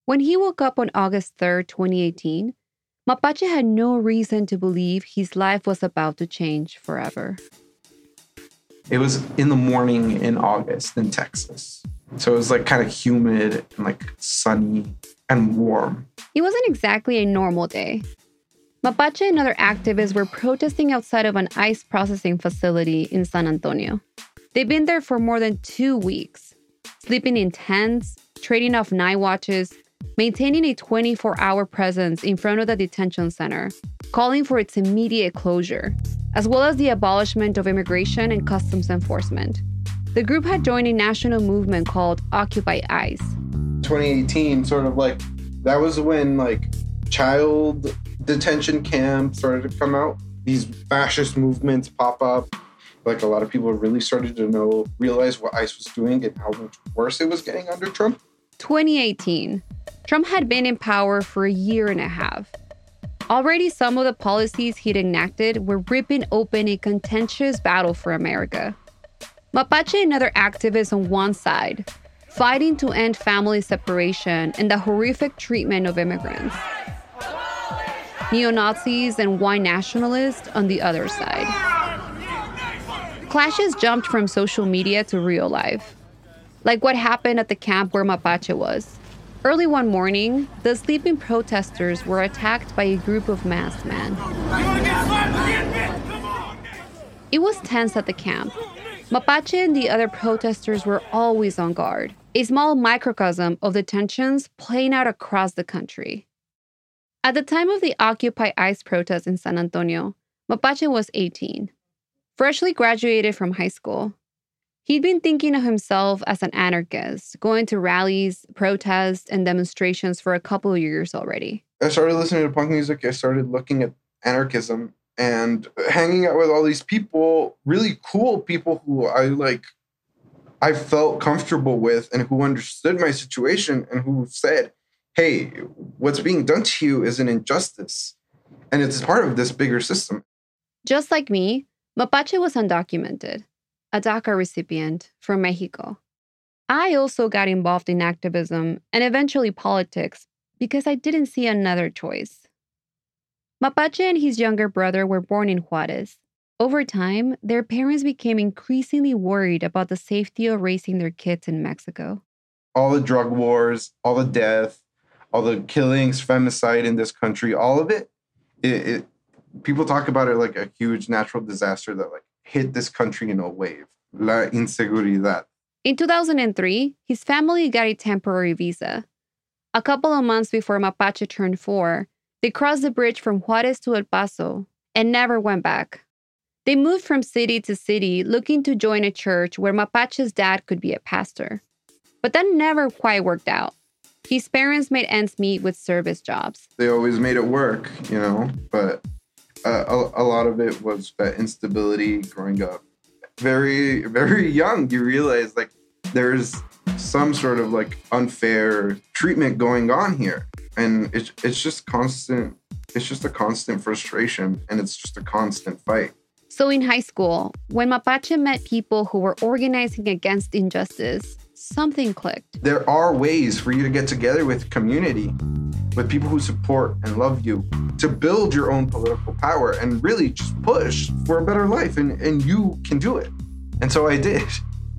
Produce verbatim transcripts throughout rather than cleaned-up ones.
When he woke up on August third, twenty eighteen, Mapache had no reason to believe his life was about to change forever. It was in the morning in August in Texas. So it was like kind of humid and like sunny and warm. It wasn't exactly a normal day. Mapache and other activists were protesting outside of an ice processing facility in San Antonio. They've been there for more than two weeks, sleeping in tents, trading off night watches, maintaining a twenty-four hour presence in front of the detention center, calling for its immediate closure, as well as the abolishment of immigration and customs enforcement. The group had joined a national movement called Occupy ICE. twenty eighteen, sort of like, that was when like child detention camps started to come out. These fascist movements pop up. Like a lot of people really started to know, realize what ICE was doing and how much worse it was getting under Trump. twenty eighteen. Trump had been in power for a year and a half. Already some of the policies he'd enacted were ripping open a contentious battle for America. Mapache and other activists on one side, fighting to end family separation and the horrific treatment of immigrants. Neo-Nazis and white nationalists on the other side. Clashes jumped from social media to real life, like what happened at the camp where Mapache was. Early one morning, the sleeping protesters were attacked by a group of masked men. It was tense at the camp. Mapache and the other protesters were always on guard, a small microcosm of the tensions playing out across the country. At the time of the Occupy ICE protest in San Antonio, Mapache was eighteen, freshly graduated from high school. He'd been thinking of himself as an anarchist, going to rallies, protests, and demonstrations for a couple of years already. I started listening to punk music. I started looking at anarchism and hanging out with all these people, really cool people who I like, I felt comfortable with and who understood my situation and who said, hey, what's being done to you is an injustice. And it's part of this bigger system. Just like me, Mapache was undocumented, a DACA recipient from Mexico. I also got involved in activism and eventually politics because I didn't see another choice. Mapache and his younger brother were born in Juarez. Over time, their parents became increasingly worried about the safety of raising their kids in Mexico. All the drug wars, all the death, all the killings, femicide in this country, all of it, it, it people talk about it like a huge natural disaster that like hit this country in a wave. La inseguridad. In two thousand three, his family got a temporary visa. A couple of months before Mapache turned four, they crossed the bridge from Juarez to El Paso and never went back. They moved from city to city looking to join a church where Mapache's dad could be a pastor. But that never quite worked out. His parents made ends meet with service jobs. They always made it work, you know, but uh, a, a lot of it was that instability growing up. Very, very young, you realize like there's some sort of like unfair treatment going on here. And it's it's just constant, it's just a constant frustration and it's just a constant fight. So in high school, when Mapache met people who were organizing against injustice, something clicked. There are ways for you to get together with community, with people who support and love you, to build your own political power and really just push for a better life. And, and you can do it. And so I did.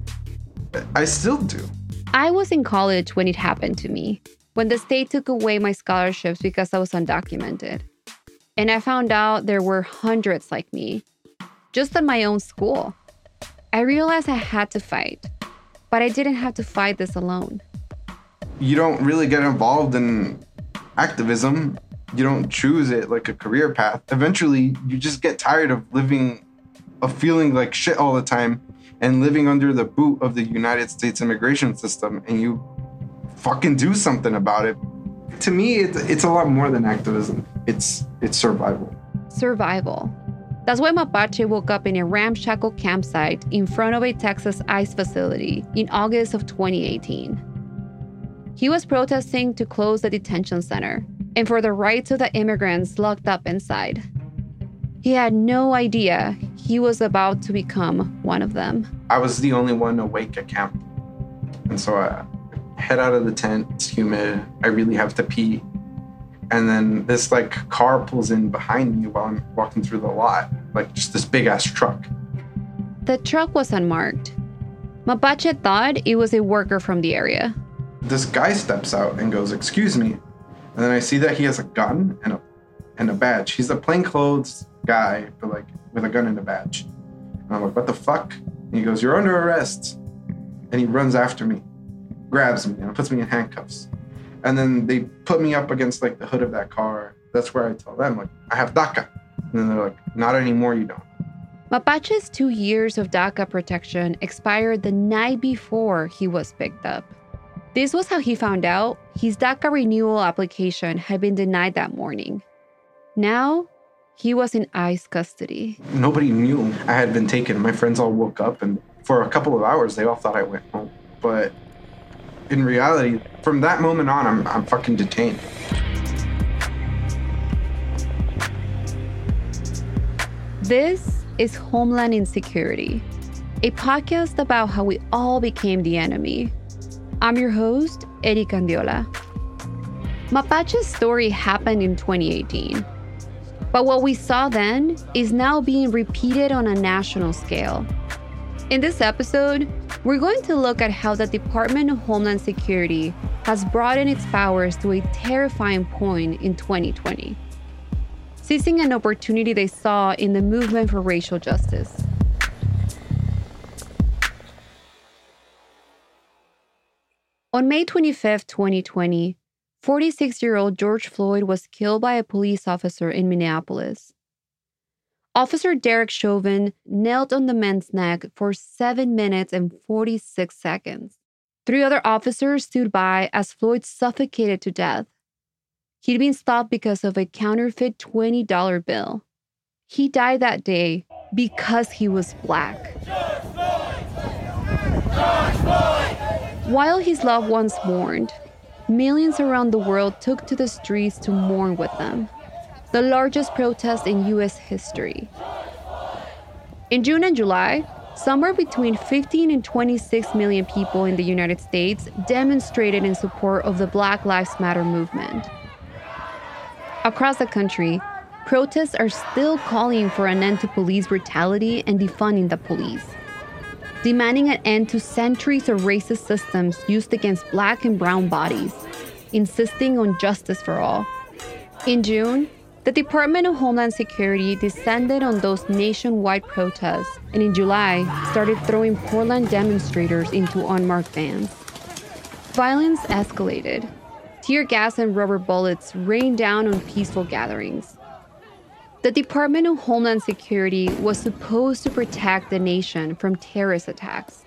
I still do. I was in college when it happened to me, when the state took away my scholarships because I was undocumented. And I found out there were hundreds like me, just at my own school. I realized I had to fight, but I didn't have to fight this alone. You don't really get involved in activism. You don't choose it like a career path. Eventually, you just get tired of living, of feeling like shit all the time and living under the boot of the United States immigration system, and you fucking do something about it. To me, it's, it's a lot more than activism. It's it's survival. Survival. That's why Mapache woke up in a ramshackle campsite in front of a Texas ICE facility in August of twenty eighteen. He was protesting to close the detention center and for the rights of the immigrants locked up inside. He had no idea he was about to become one of them. I was the only one awake at camp. And so I, head out of the tent. It's humid. I really have to pee. And then this like car pulls in behind me while I'm walking through the lot, like just this big ass truck. The truck was unmarked. Mapache thought it was a worker from the area. This guy steps out and goes, "Excuse me." And then I see that he has a gun and a and a badge. He's a plainclothes guy, but like with a gun and a badge. And I'm like, "What the fuck?" And he goes, "You're under arrest." And he runs after me, grabs me, and puts me in handcuffs. And then they put me up against like the hood of that car. That's where I tell them, like, "I have DACA." And then they're like, "Not anymore, you don't." Mapache's two years of DACA protection expired the night before he was picked up. This was how he found out his DACA renewal application had been denied that morning. Now, he was in ICE custody. Nobody knew I had been taken. My friends all woke up, and for a couple of hours, they all thought I went home. But in reality, from that moment on, I'm, I'm fucking detained. This is Homeland Insecurity, a podcast about how we all became the enemy. I'm your host, Eric Andiola. Mapache's story happened in twenty eighteen. But what we saw then is now being repeated on a national scale. In this episode, we're going to look at how the Department of Homeland Security has broadened its powers to a terrifying point in twenty twenty, seizing an opportunity they saw in the movement for racial justice. On May twenty-fifth, twenty twenty, forty-six-year-old George Floyd was killed by a police officer in Minneapolis. Officer Derek Chauvin knelt on the man's neck for seven minutes and forty-six seconds. Three other officers stood by as Floyd suffocated to death. He'd been stopped because of a counterfeit twenty dollar bill. He died that day because he was Black. George Floyd! George Floyd! While his loved ones mourned, millions around the world took to the streets to mourn with them. The largest protest in U S history. In June and July, somewhere between fifteen and twenty-six million people in the United States demonstrated in support of the Black Lives Matter movement. Across the country, protests are still calling for an end to police brutality and defunding the police, demanding an end to centuries of racist systems used against Black and brown bodies, insisting on justice for all. In June, the Department of Homeland Security descended on those nationwide protests and in July started throwing Portland demonstrators into unmarked vans. Violence escalated. Tear gas and rubber bullets rained down on peaceful gatherings. The Department of Homeland Security was supposed to protect the nation from terrorist attacks.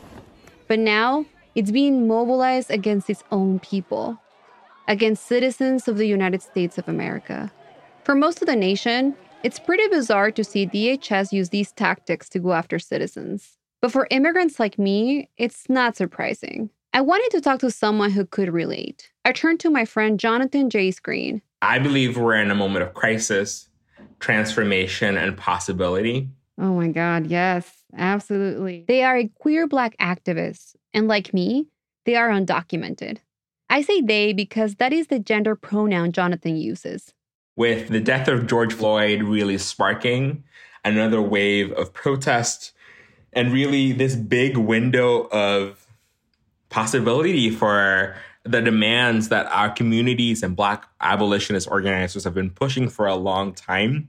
But now, it's being mobilized against its own people, against citizens of the United States of America. For most of the nation, it's pretty bizarre to see D H S use these tactics to go after citizens. But for immigrants like me, it's not surprising. I wanted to talk to someone who could relate. I turned to my friend Jonathan Jace Green. I believe we're in a moment of crisis, transformation, and possibility. Oh my God, yes, absolutely. They are a queer Black activist, and like me, they are undocumented. I say they because that is the gender pronoun Jonathan uses. With the death of George Floyd really sparking another wave of protest and really this big window of possibility for the demands that our communities and Black abolitionist organizers have been pushing for a long time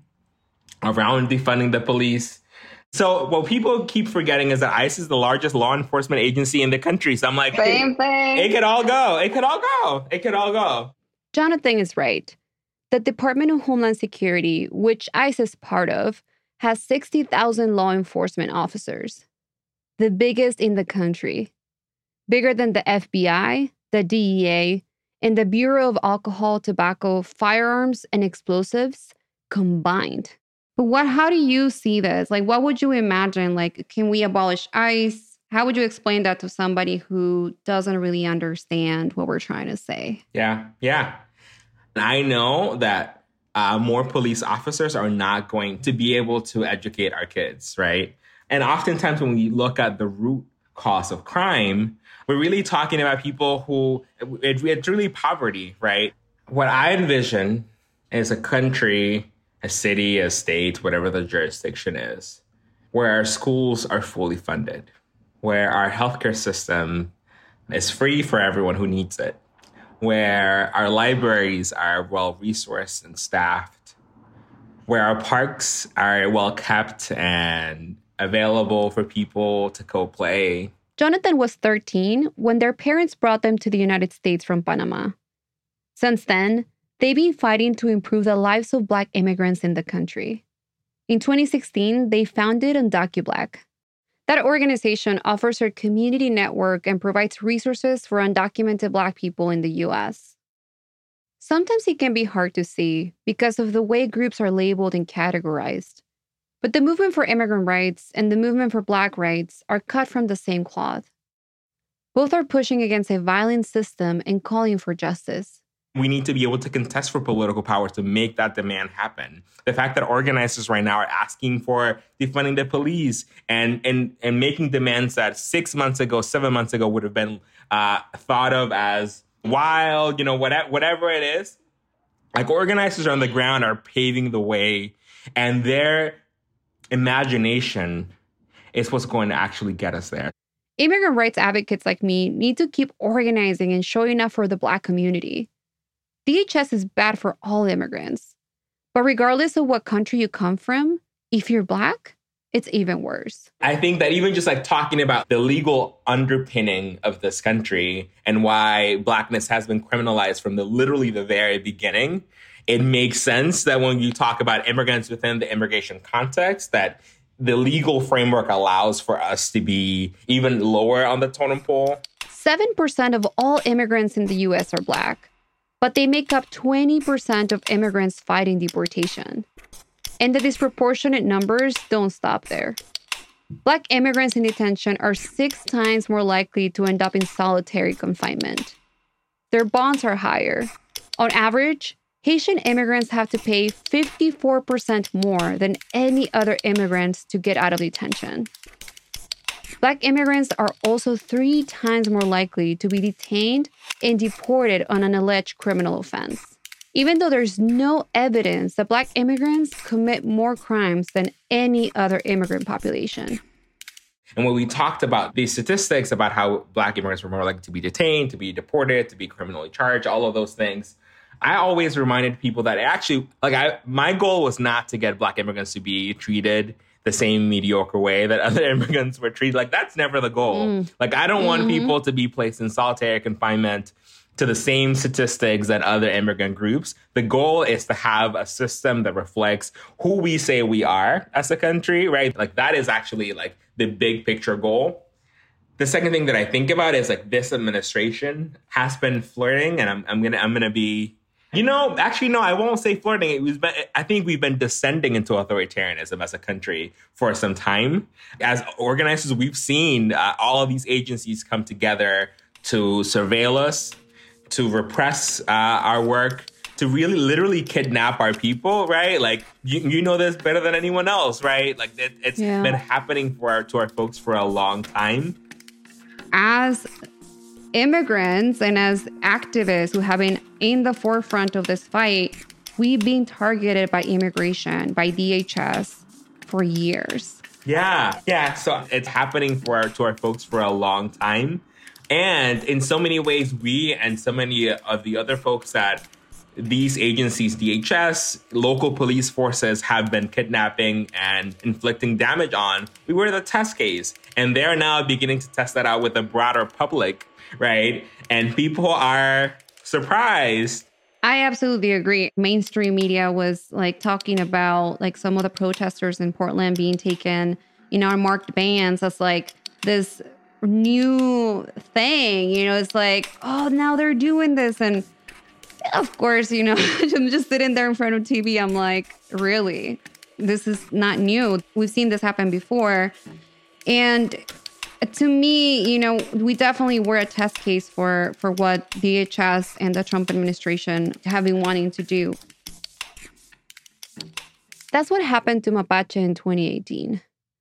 around defunding the police. So what people keep forgetting is that ICE is the largest law enforcement agency in the country. So I'm like, same thing. It could all go. It could all go. It could all go. Jonathan is right. The Department of Homeland Security, which ICE is part of, has sixty thousand law enforcement officers, the biggest in the country, bigger than the F B I, the D E A, and the Bureau of Alcohol, Tobacco, Firearms, and Explosives combined. But what? How do you see this? Like, what would you imagine? Like, can we abolish ICE? How would you explain that to somebody who doesn't really understand what we're trying to say? Yeah, yeah. I know that uh, more police officers are not going to be able to educate our kids, right? And oftentimes when we look at the root cause of crime, We're really talking about people who, it, it's really poverty, right? What I envision is a country, a city, a state, whatever the jurisdiction is, where our schools are fully funded, where our healthcare system is free for everyone who needs it, where our libraries are well-resourced and staffed, where our parks are well-kept and available for people to go play. Jonathan was thirteen when their parents brought them to the United States from Panama. Since then, they've been fighting to improve the lives of Black immigrants in the country. In twenty sixteen, they founded UndocuBlack. That organization offers a community network and provides resources for undocumented Black people in the U S. Sometimes it can be hard to see because of the way groups are labeled and categorized. But the movement for immigrant rights and the movement for Black rights are cut from the same cloth. Both are pushing against a violent system and calling for justice. We need to be able to contest for political power to make that demand happen. The fact that organizers right now are asking for defunding the police and and, and making demands that six months ago, seven months ago would have been uh, thought of as wild, you know, whatever, whatever it is. Like, organizers on the ground are paving the way, and their imagination is what's going to actually get us there. Immigrant rights advocates like me need to keep organizing and showing up for the Black community. D H S is bad for all immigrants. But regardless of what country you come from, if you're Black, it's even worse. I think that even just like talking about the legal underpinning of this country and why Blackness has been criminalized from the literally the very beginning, it makes sense that when you talk about immigrants within the immigration context, that the legal framework allows for us to be even lower on the totem pole. seven percent of all immigrants in the U S are Black, but they make up twenty percent of immigrants fighting deportation. And the disproportionate numbers don't stop there. Black immigrants in detention are six times more likely to end up in solitary confinement. Their bonds are higher. On average, Haitian immigrants have to pay fifty-four percent more than any other immigrants to get out of detention. Black immigrants are also three times more likely to be detained and deported on an alleged criminal offense, even though there's no evidence that Black immigrants commit more crimes than any other immigrant population. And when we talked about these statistics about how Black immigrants were more likely to be detained, to be deported, to be criminally charged, all of those things, I always reminded people that actually, like, I, my goal was not to get Black immigrants to be treated the same mediocre way that other immigrants were treated. Like, that's never the goal. Mm. Like, I don't mm-hmm. want people to be placed in solitary confinement to the same statistics that other immigrant groups. The goal is to have a system that reflects who we say we are as a country, right? Like, that is actually like the big picture goal. The second thing that I think about is like this administration has been flirting, and I'm, I'm gonna I'm gonna be, you know, actually no, I won't say flirting. It was, I think we've been descending into authoritarianism as a country for some time. As organizers, we've seen uh, all of these agencies come together to surveil us, to repress uh, our work, to really literally kidnap our people, right? Like, you, you know this better than anyone else, right? Like, it, it's yeah. been happening for our, to our folks for a long time. As immigrants and as activists who have been in the forefront of this fight, we've been targeted by immigration, by D H S for years. Yeah, yeah. So it's happening for our, to our folks for a long time. And in so many ways, we and so many of the other folks that these agencies, D H S, local police forces have been kidnapping and inflicting damage on, we were the test case. And they're now beginning to test that out with the broader public, right? And people are surprised. I absolutely agree. Mainstream media was like talking about like some of the protesters in Portland being taken, you know, on marked bans as like this new thing. You know, it's like, oh, now they're doing this. And of course, you know, I'm just sitting there in front of T V. I'm like, really? This is not new. We've seen this happen before. And to me, you know, we definitely were a test case for, for what D H S and the Trump administration have been wanting to do. That's what happened to Mapache in twenty eighteen.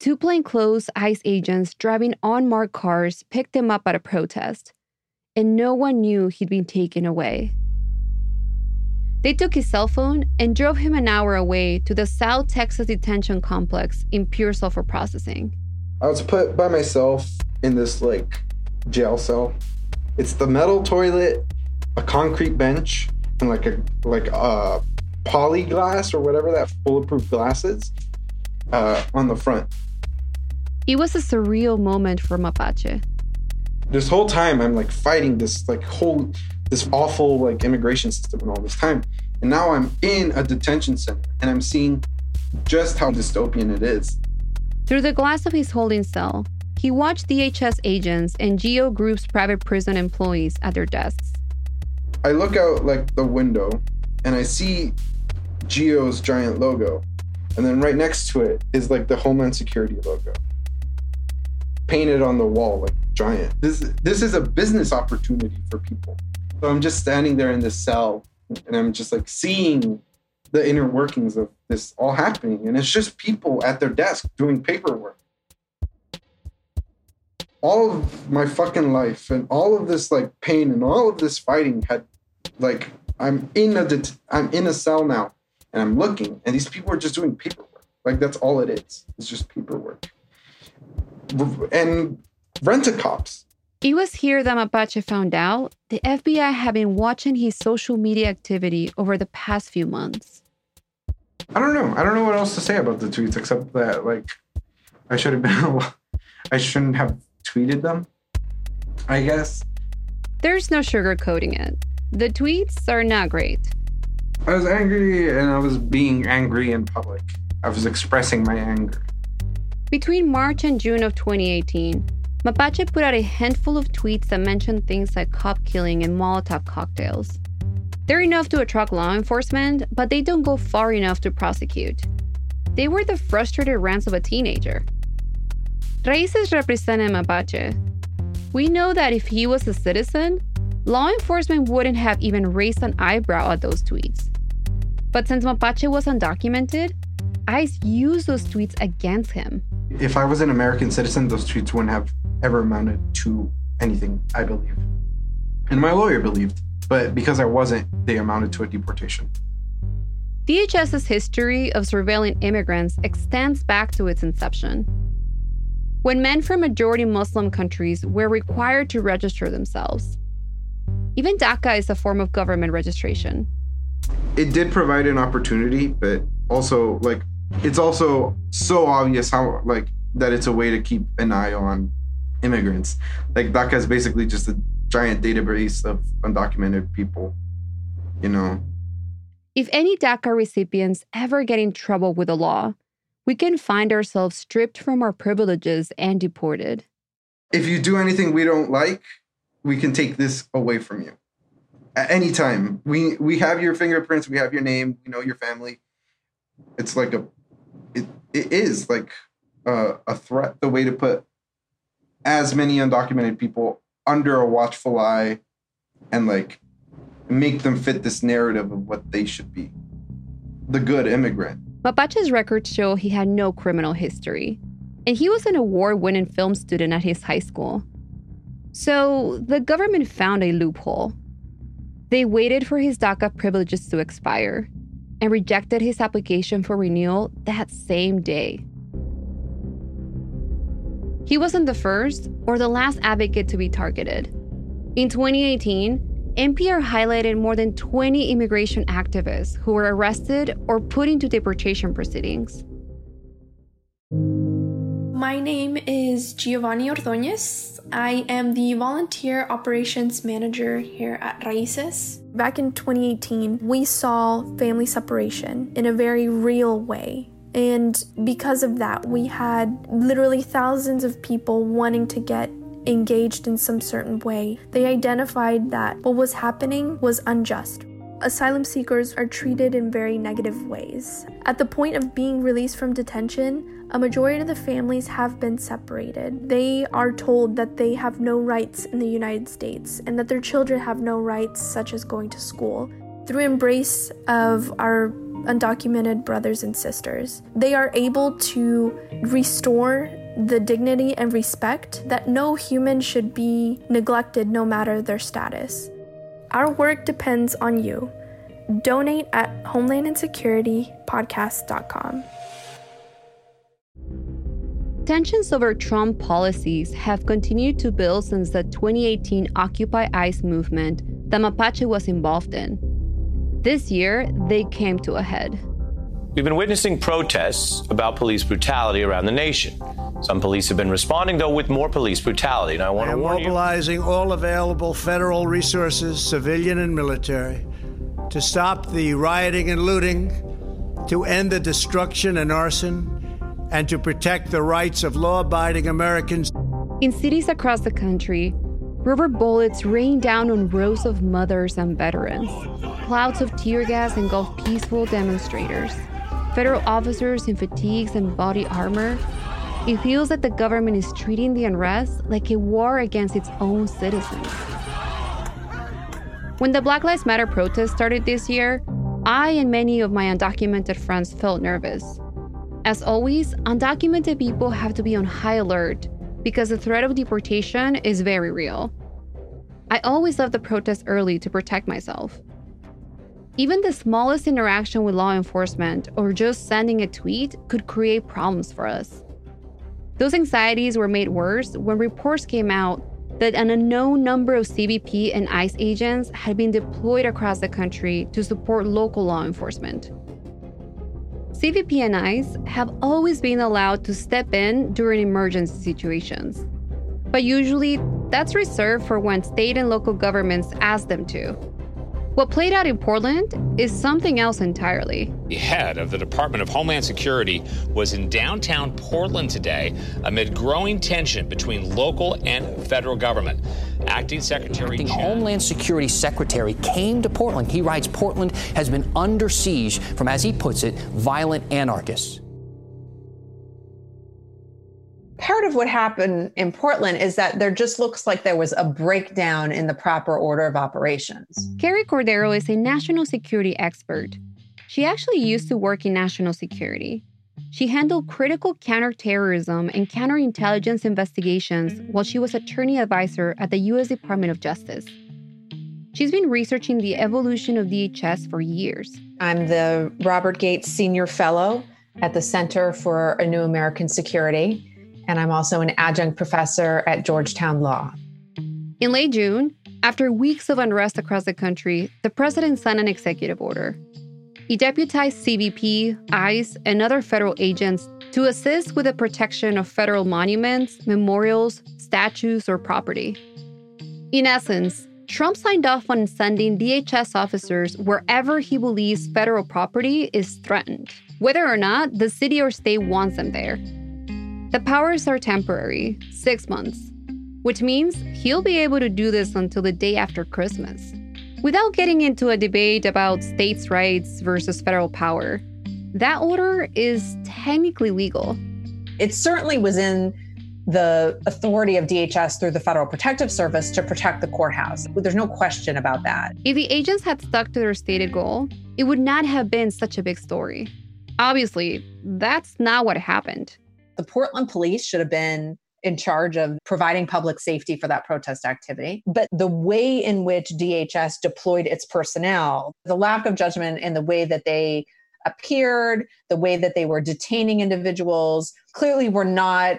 Two plainclothes ICE agents driving unmarked cars picked him up at a protest, and no one knew he'd been taken away. They took his cell phone and drove him an hour away to the South Texas Detention Complex in Pearsall for processing. I was put by myself in this, like, jail cell. It's the metal toilet, a concrete bench, and like a like a poly glass or whatever that bulletproof glass is uh, on the front. It was a surreal moment for Mapache. This whole time, I'm like fighting this like whole this awful like immigration system and all this time, and now I'm in a detention center and I'm seeing just how dystopian it is. Through the glass of his holding cell, he watched D H S agents and G E O Group's private prison employees at their desks. I look out like the window and I see G E O's giant logo. And then right next to it is like the Homeland Security logo, painted on the wall like giant. This, this is a business opportunity for people. So I'm just standing there in this cell and I'm just like seeing the inner workings of this all happening. And it's just people at their desk doing paperwork. All of my fucking life and all of this like pain and all of this fighting had like, I'm in a, det- I'm in a cell now and I'm looking and these people are just doing paperwork. Like that's all it is. It's just paperwork. And rent-a-cops. It was here that Mapache found out the F B I had been watching his social media activity over the past few months. I don't know. I don't know what else to say about the tweets except that like I should have been, I shouldn't have tweeted them, I guess. There's no sugarcoating it. The tweets are not great. I was angry and I was being angry in public. I was expressing my anger. Between March and June of twenty eighteen, Mapache put out a handful of tweets that mentioned things like cop killing and Molotov cocktails. They're enough to attract law enforcement, but they don't go far enough to prosecute. They were the frustrated rants of a teenager. Raíces represented Mapache. We know that if he was a citizen, law enforcement wouldn't have even raised an eyebrow at those tweets. But since Mapache was undocumented, ICE used those tweets against him. If I was an American citizen, those tweets wouldn't have ever amounted to anything, I believe. And my lawyer believed, but because I wasn't, they amounted to a deportation. DHS's history of surveilling immigrants extends back to its inception, when men from majority Muslim countries were required to register themselves. Even DACA is a form of government registration. It did provide an opportunity, but also, like, it's also so obvious how, like, that it's a way to keep an eye on immigrants. Like, DACA is basically just a giant database of undocumented people, you know? If any DACA recipients ever get in trouble with the law, we can find ourselves stripped from our privileges and deported. If you do anything we don't like, we can take this away from you. At any time. We we have your fingerprints, we have your name, we know your family. It's like a, it, it is like a, a threat, the way to put as many undocumented people under a watchful eye and like make them fit this narrative of what they should be. The good immigrant. Mapache's records show he had no criminal history, and he was an award-winning film student at his high school. So the government found a loophole. They waited for his DACA privileges to expire and rejected his application for renewal that same day. He wasn't the first or the last advocate to be targeted. In twenty eighteen, N P R highlighted more than twenty immigration activists who were arrested or put into deportation proceedings. My name is Giovanni Ordóñez. I am the volunteer operations manager here at Raíces. Back in twenty eighteen, we saw family separation in a very real way. And because of that, we had literally thousands of people wanting to get engaged in some certain way. They identified that what was happening was unjust. Asylum seekers are treated in very negative ways. At the point of being released from detention, a majority of the families have been separated. They are told that they have no rights in the United States and that their children have no rights, such as going to school. Through embrace of our undocumented brothers and sisters. They are able to restore the dignity and respect that no human should be neglected no matter their status. Our work depends on you. Donate at homeland and security podcast dot com. Tensions over Trump policies have continued to build since the twenty eighteen Occupy ICE movement that Mapache was involved in. This year, they came to a head. We've been witnessing protests about police brutality around the nation. Some police have been responding, though, with more police brutality. And I want to warn you. We're mobilizing all available federal resources, civilian and military, to stop the rioting and looting, to end the destruction and arson, and to protect the rights of law-abiding Americans. In cities across the country, rubber bullets rain down on rows of mothers and veterans. Clouds of tear gas engulf peaceful demonstrators. Federal officers in fatigues and body armor. It feels like the government is treating the unrest like a war against its own citizens. When the Black Lives Matter protests started this year, I and many of my undocumented friends felt nervous. As always, undocumented people have to be on high alert because the threat of deportation is very real. I always left the protest early to protect myself. Even the smallest interaction with law enforcement or just sending a tweet could create problems for us. Those anxieties were made worse when reports came out that an unknown number of C B P and ICE agents had been deployed across the country to support local law enforcement. C B P and ICE have always been allowed to step in during emergency situations, but usually that's reserved for when state and local governments ask them to. What played out in Portland is something else entirely. The head of the Department of Homeland Security was in downtown Portland today amid growing tension between local and federal government. Acting Secretary Acting Chen, Homeland Security Secretary came to Portland. He writes Portland has been under siege from, as he puts it, violent anarchists. Part of what happened in Portland is that there just looks like there was a breakdown in the proper order of operations. Carrie Cordero is a national security expert. She actually used to work in national security. She handled critical counterterrorism and counterintelligence investigations while she was attorney advisor at the U S Department of Justice. She's been researching the evolution of D H S for years. I'm the Robert Gates Senior Fellow at the Center for a New American Security. And I'm also an adjunct professor at Georgetown Law. In late June, after weeks of unrest across the country, the president signed an executive order. He deputized C B P, ICE, and other federal agents to assist with the protection of federal monuments, memorials, statues, or property. In essence, Trump signed off on sending D H S officers wherever he believes federal property is threatened, whether or not the city or state wants them there. The powers are temporary, six months, which means he'll be able to do this until the day after Christmas. Without getting into a debate about states' rights versus federal power, that order is technically legal. It certainly was in the authority of D H S through the Federal Protective Service to protect the courthouse. There's no question about that. If the agents had stuck to their stated goal, it would not have been such a big story. Obviously, that's not what happened. The Portland police should have been in charge of providing public safety for that protest activity. But the way in which D H S deployed its personnel, the lack of judgment in the way that they appeared, the way that they were detaining individuals, clearly were not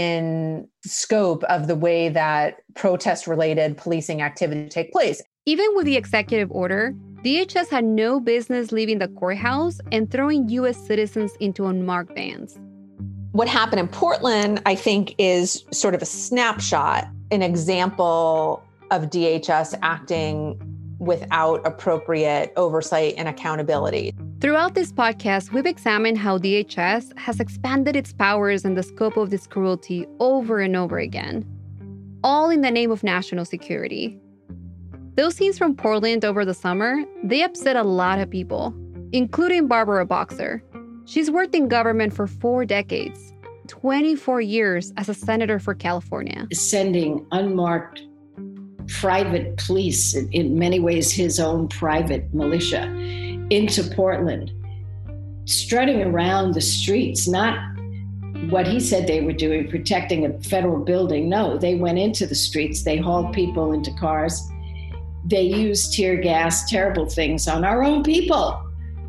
in scope of the way that protest-related policing activity take place. Even with the executive order, D H S had no business leaving the courthouse and throwing U S citizens into unmarked vans. What happened in Portland, I think, is sort of a snapshot, an example of D H S acting without appropriate oversight and accountability. Throughout this podcast, we've examined how D H S has expanded its powers and the scope of this cruelty over and over again, all in the name of national security. Those scenes from Portland over the summer, they upset a lot of people, including Barbara Boxer. She's worked in government for four decades, twenty-four years as a senator for California. Sending unmarked private police, in many ways his own private militia, into Portland strutting around the streets, not what he said they were doing, protecting a federal building. No, they went into the streets. They hauled people into cars. They used tear gas, terrible things on our own people.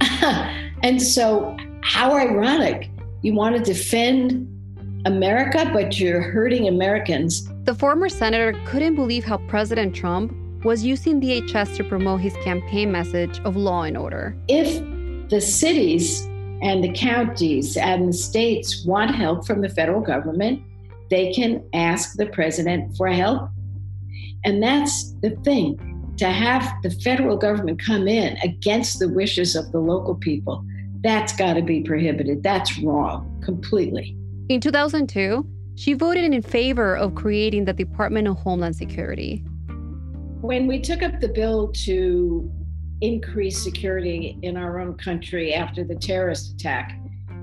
And so how ironic. You want to defend America, but you're hurting Americans. The former senator couldn't believe how President Trump was using D H S to promote his campaign message of law and order. If the cities and the counties and the states want help from the federal government, they can ask the president for help. And that's the thing, to have the federal government come in against the wishes of the local people, that's got to be prohibited. That's wrong, completely. In two thousand two, she voted in favor of creating the Department of Homeland Security. When we took up the bill to increase security in our own country after the terrorist attack,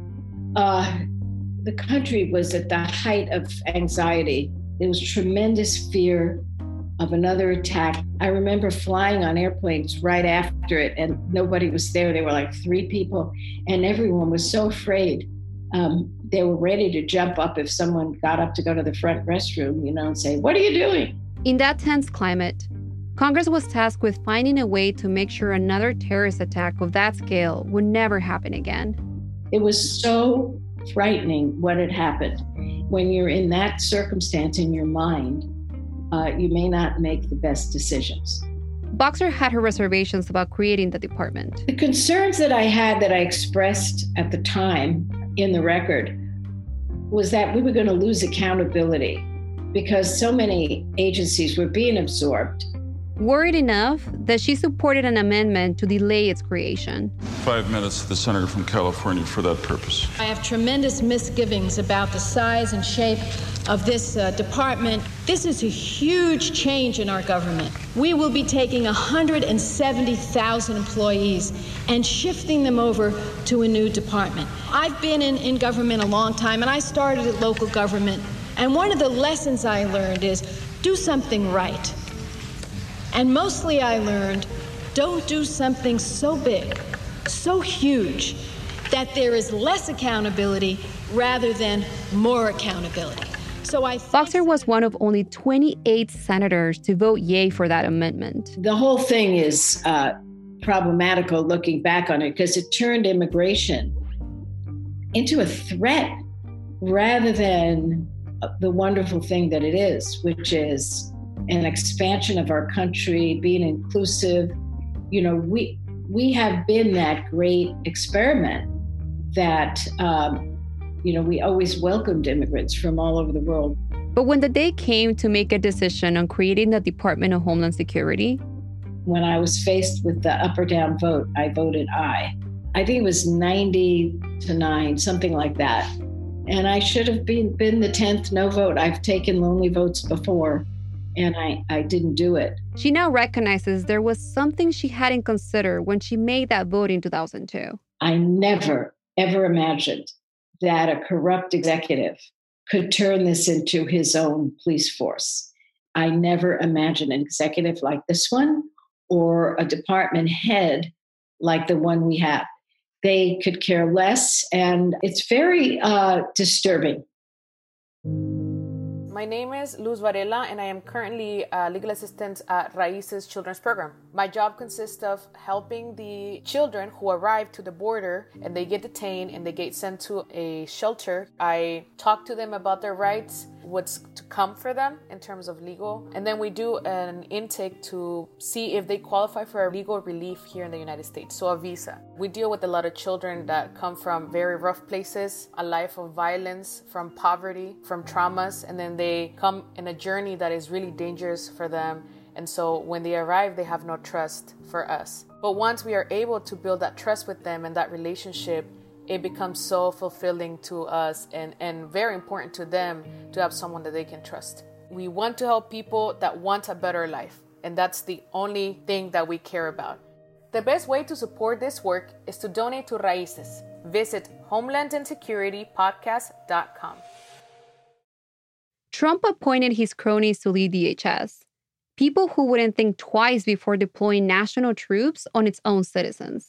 uh, the country was at the height of anxiety. There was tremendous fear of another attack. I remember flying on airplanes right after it and nobody was there. There were like three people and everyone was so afraid. Um, they were ready to jump up if someone got up to go to the front restroom, you know, and say, "What are you doing?" In that tense climate, Congress was tasked with finding a way to make sure another terrorist attack of that scale would never happen again. It was so frightening what had happened. When you're in that circumstance in your mind, uh, you may not make the best decisions. Boxer had her reservations about creating the department. The concerns that I had that I expressed at the time in the record was that we were going to lose accountability because so many agencies were being absorbed. Worried enough that she supported an amendment to delay its creation. Five minutes to the senator from California for that purpose. I have tremendous misgivings about the size and shape of this uh, department. This is a huge change in our government. We will be taking one hundred seventy thousand employees and shifting them over to a new department. I've been in, in government a long time, and I started at local government. And one of the lessons I learned is do something right. And mostly I learned, don't do something so big, so huge, that there is less accountability rather than more accountability. So I Boxer was one of only twenty-eight senators to vote yay for that amendment. The whole thing is uh, problematical looking back on it because it turned immigration into a threat rather than the wonderful thing that it is, which is an expansion of our country, being inclusive. You know, we we have been that great experiment that, um, you know, we always welcomed immigrants from all over the world. But when the day came to make a decision on creating the Department of Homeland Security, when I was faced with the up or down vote, I voted aye. I think it was ninety to nine, something like that. And I should have been, been the tenth no vote. I've taken lonely votes before. And I, I didn't do it. She now recognizes there was something she hadn't considered when she made that vote in two thousand two. I never, ever imagined that a corrupt executive could turn this into his own police force. I never imagined an executive like this one or a department head like the one we have. They could care less, and it's very uh, disturbing. My name is Luz Varela, and I am currently a legal assistant at Raices Children's Program. My job consists of helping the children who arrive to the border and they get detained and they get sent to a shelter. I talk to them about their rights, what's to come for them in terms of legal, and then we do an intake to see if they qualify for a legal relief here in the United States, so a visa. We deal with a lot of children that come from very rough places, a life of violence, from poverty, from traumas, and then they come in a journey that is really dangerous for them. And so when they arrive, they have no trust for us. But once we are able to build that trust with them and that relationship, it becomes so fulfilling to us and, and very important to them to have someone that they can trust. We want to help people that want a better life, and that's the only thing that we care about. The best way to support this work is to donate to Raices. Visit homeland and security podcast dot com. Trump appointed his cronies to lead D H S, people who wouldn't think twice before deploying national troops on its own citizens.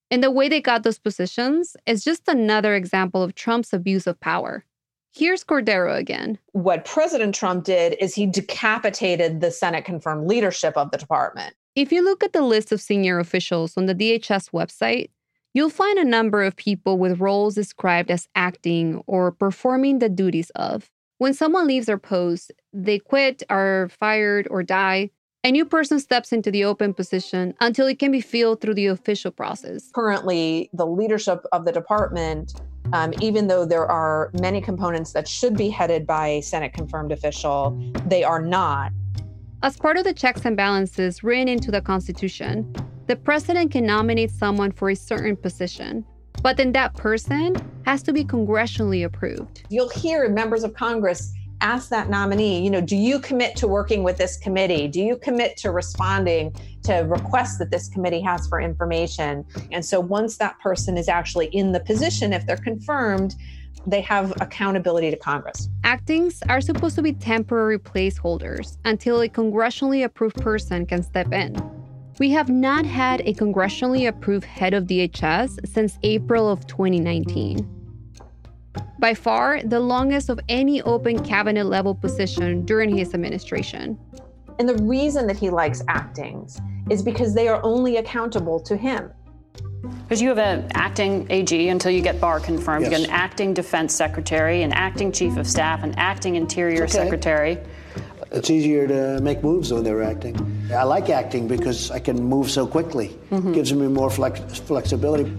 And the way they got those positions is just another example of Trump's abuse of power. Here's Cordero again. What President Trump did is he decapitated the Senate-confirmed leadership of the department. If you look at the list of senior officials on the D H S website, you'll find a number of people with roles described as acting or performing the duties of. When someone leaves their post, they quit, are fired, or die, a new person steps into the open position until it can be filled through the official process. Currently, the leadership of the department, um, even though there are many components that should be headed by a Senate-confirmed official, they are not. As part of the checks and balances written into the Constitution, the president can nominate someone for a certain position, but then that person has to be congressionally approved. You'll hear members of Congress ask that nominee, you know, do you commit to working with this committee? Do you commit to responding to requests that this committee has for information? And so once that person is actually in the position, if they're confirmed, they have accountability to Congress. Actings are supposed to be temporary placeholders until a congressionally approved person can step in. We have not had a congressionally approved head of D H S since April of twenty nineteen. By far, the longest of any open cabinet-level position during his administration. And the reason that he likes actings is because they are only accountable to him. Because you have an acting A G until you get Barr confirmed. Yes. You get an acting defense secretary, an acting chief of staff, an acting interior Okay. secretary. It's easier to make moves when they're acting. I like acting because I can move so quickly. Mm-hmm. Gives me more flex- flexibility.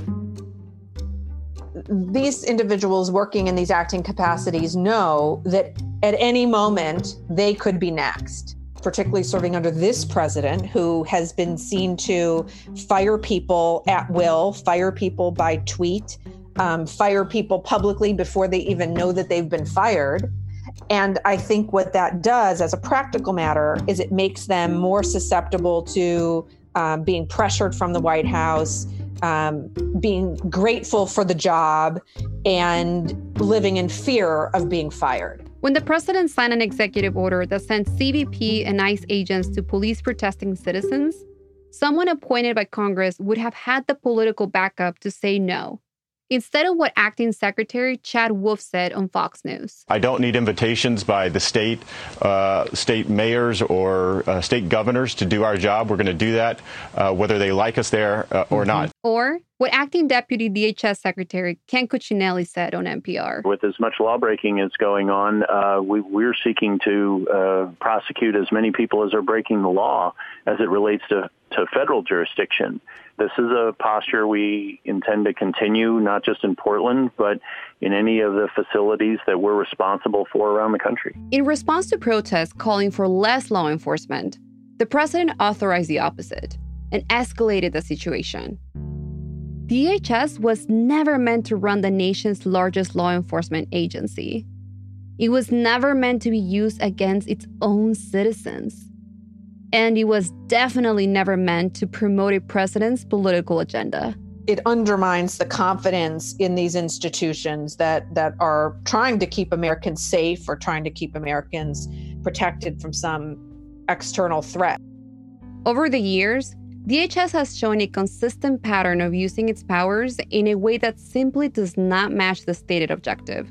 These individuals working in these acting capacities know that at any moment they could be next, particularly serving under this president who has been seen to fire people at will, fire people by tweet, um, fire people publicly before they even know that they've been fired. And I think what that does as a practical matter is it makes them more susceptible to um, being pressured from the White House, um, being grateful for the job, and living in fear of being fired. When the president signed an executive order that sent C B P and ICE agents to police protesting citizens, someone appointed by Congress would have had the political backup to say no, instead of what Acting Secretary Chad Wolf said on Fox News. I don't need invitations by the state, uh, state mayors or uh, state governors to do our job. We're going to do that, uh, whether they like us there uh, or mm-hmm. not. Or what Acting Deputy D H S Secretary Ken Cuccinelli said on N P R. With as much lawbreaking as going on, uh, we, we're seeking to uh, prosecute as many people as are breaking the law as it relates to, to federal jurisdiction. This is a posture we intend to continue, not just in Portland, but in any of the facilities that we're responsible for around the country. In response to protests calling for less law enforcement, the president authorized the opposite and escalated the situation. D H S was never meant to run the nation's largest law enforcement agency. It was never meant to be used against its own citizens. And it was definitely never meant to promote a president's political agenda. It undermines the confidence in these institutions that, that are trying to keep Americans safe or trying to keep Americans protected from some external threat. Over the years, D H S has shown a consistent pattern of using its powers in a way that simply does not match the stated objective.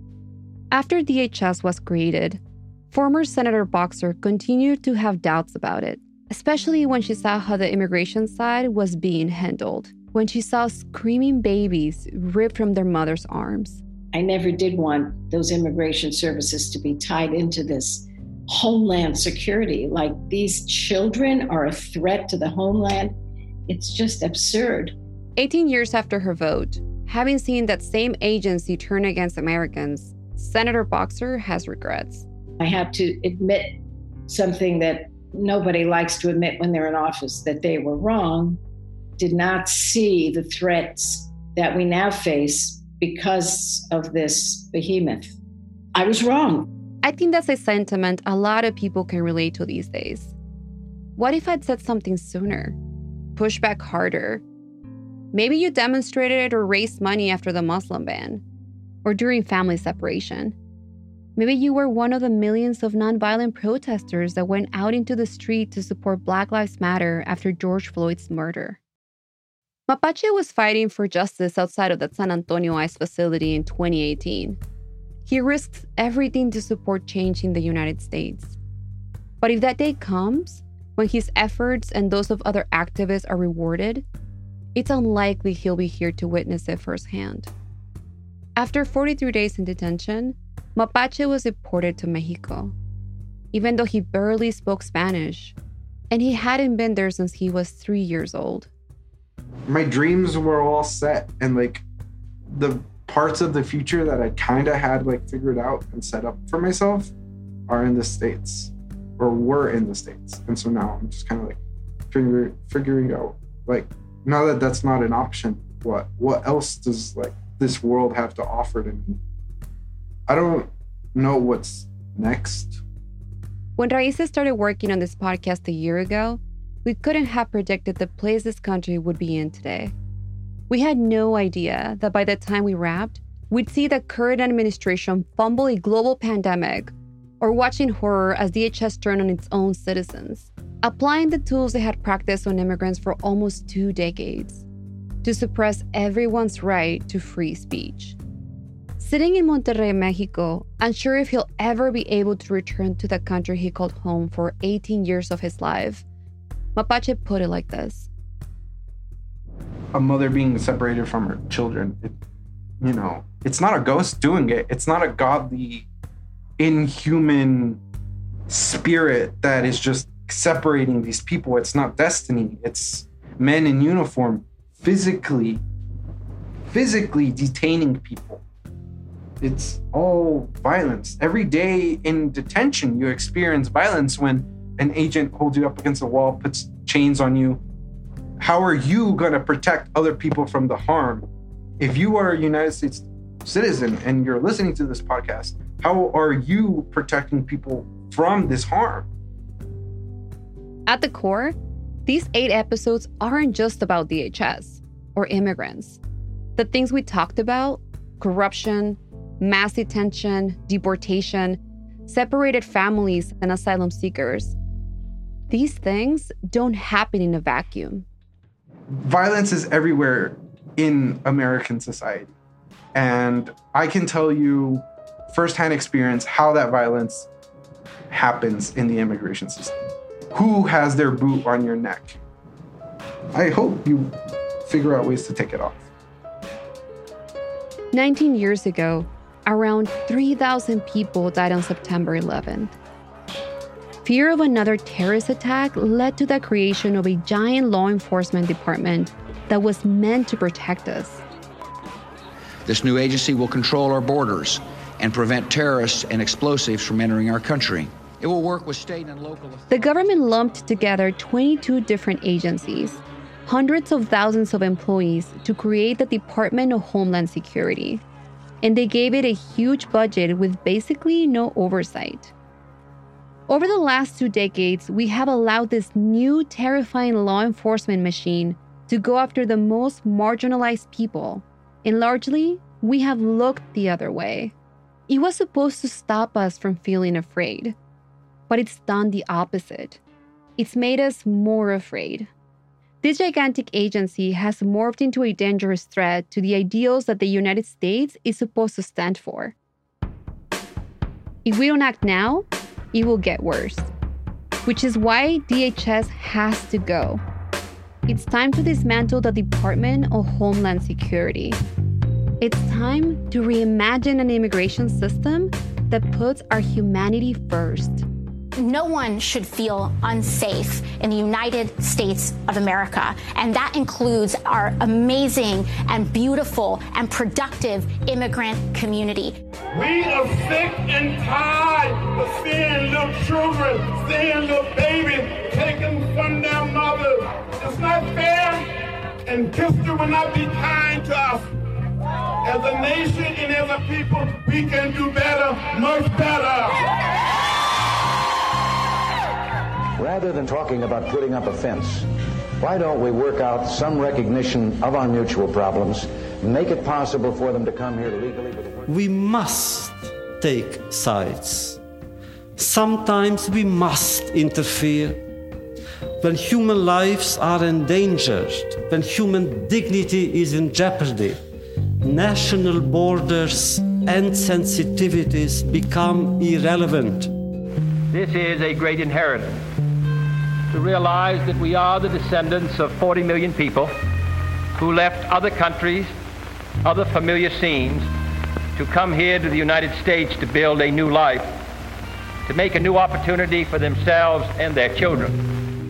After D H S was created, former Senator Boxer continued to have doubts about it, especially when she saw how the immigration side was being handled, when she saw screaming babies ripped from their mother's arms. I never did want those immigration services to be tied into this homeland security. Like, these children are a threat to the homeland. It's just absurd. eighteen years after her vote, having seen that same agency turn against Americans, Senator Boxer has regrets. I have to admit something that nobody likes to admit when they're in office, that they were wrong, did not see the threats that we now face because of this behemoth. I was wrong. I think that's a sentiment a lot of people can relate to these days. What if I'd said something sooner? Push back harder? Maybe you demonstrated or raised money after the Muslim ban, or during family separation. Maybe you were one of the millions of nonviolent protesters that went out into the street to support Black Lives Matter after George Floyd's murder. Mapache was fighting for justice outside of the San Antonio ICE facility in twenty eighteen. He risks everything to support change in the United States. But if that day comes, when his efforts and those of other activists are rewarded, it's unlikely he'll be here to witness it firsthand. After forty-three days in detention, Mapache was deported to Mexico, even though he barely spoke Spanish, and he hadn't been there since he was three years old. My dreams were all set, and like the parts of the future that I kind of had like figured out and set up for myself are in the States, or were in the States. And so now I'm just kind of like figure, figuring out, like, now that that's not an option, what what else does like this world have to offer to me? I don't know what's next. When Raíces started working on this podcast a year ago, we couldn't have predicted the place this country would be in today. We had no idea that by the time we wrapped, we'd see the current administration fumble a global pandemic or watching horror as D H S turned on its own citizens, applying the tools they had practiced on immigrants for almost two decades to suppress everyone's right to free speech. Sitting in Monterrey, Mexico, unsure if he'll ever be able to return to the country he called home for eighteen years of his life, Mapache put it like this. A mother being separated from her children, it, you know, it's not a ghost doing it. It's not a godly, inhuman spirit that is just separating these people. It's not destiny. It's men in uniform physically, physically detaining people. It's all violence. Every day in detention, you experience violence when an agent holds you up against a wall, puts chains on you. How are you going to protect other people from the harm? If you are a United States citizen and you're listening to this podcast, how are you protecting people from this harm? At the core, these eight episodes aren't just about D H S or immigrants. The things we talked about, corruption, mass detention, deportation, separated families, and asylum seekers, these things don't happen in a vacuum. Violence is everywhere in American society. And I can tell you firsthand experience how that violence happens in the immigration system. Who has their boot on your neck? I hope you figure out ways to take it off. nineteen years ago, around three thousand people died on September eleventh. Fear of another terrorist attack led to the creation of a giant law enforcement department that was meant to protect us. This new agency will control our borders and prevent terrorists and explosives from entering our country. It will work with state and local authorities. The government lumped together twenty-two different agencies, hundreds of thousands of employees to create the Department of Homeland Security. And they gave it a huge budget with basically no oversight. Over the last two decades, we have allowed this new terrifying law enforcement machine to go after the most marginalized people. And largely, we have looked the other way. It was supposed to stop us from feeling afraid. But it's done the opposite. It's made us more afraid. This gigantic agency has morphed into a dangerous threat to the ideals that the United States is supposed to stand for. If we don't act now, it will get worse. Which is why D H S has to go. It's time to dismantle the Department of Homeland Security. It's time to reimagine an immigration system that puts our humanity first. No one should feel unsafe in the United States of America, and that includes our amazing and beautiful and productive immigrant community. We are sick and tired of seeing little children, seeing little babies taken from their mothers. It's not fair, and history will not be kind to us. As a nation and as a people, we can do better, much better. Rather than talking about putting up a fence, why don't we work out some recognition of our mutual problems, make it possible for them to come here legally? We must take sides. Sometimes we must interfere when human lives are endangered when human dignity is in jeopardy, national borders and sensitivities become irrelevant. This is a great inheritance, to realize that we are the descendants of forty million people who left other countries, other familiar scenes, to come here to the United States to build a new life, to make a new opportunity for themselves and their children.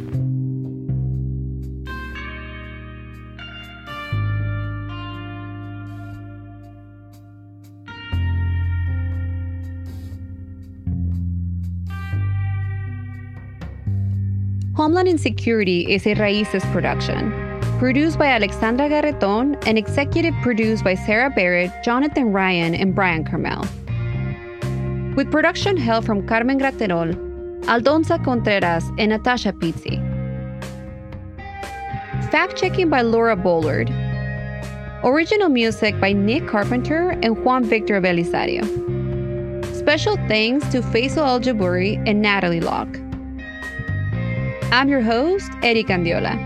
Homeland Insecurity is a Raíces production, produced by Alexandra Garreton and executive produced by Sarah Barrett, Jonathan Ryan, and Brian Carmel. With production help from Carmen Graterol, Aldonza Contreras, and Natasha Pizzi. Fact-checking by Laura Bollard. Original music by Nick Carpenter and Juan Victor Belisario. Special thanks to Faisal Al-Jabouri and Natalie Locke. I'm your host, Eric Andiola.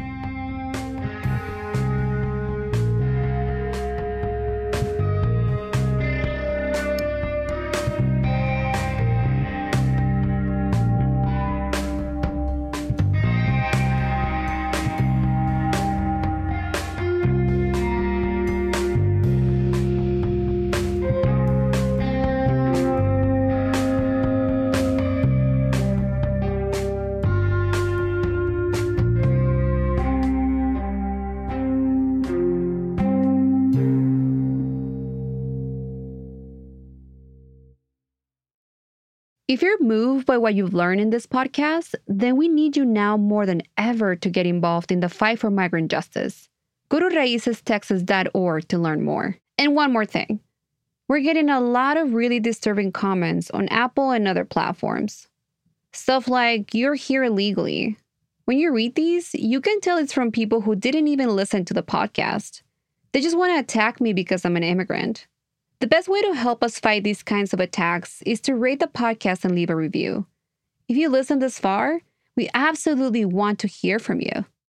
If you're moved by what you've learned in this podcast, then we need you now more than ever to get involved in the fight for migrant justice. Go to raíces texas dot org to learn more. And one more thing. We're getting a lot of really disturbing comments on Apple and other platforms. Stuff like, "You're here illegally." When you read these, you can tell it's from people who didn't even listen to the podcast. They just want to attack me because I'm an immigrant. The best way to help us fight these kinds of attacks is to rate the podcast and leave a review. If you listened this far, we absolutely want to hear from you.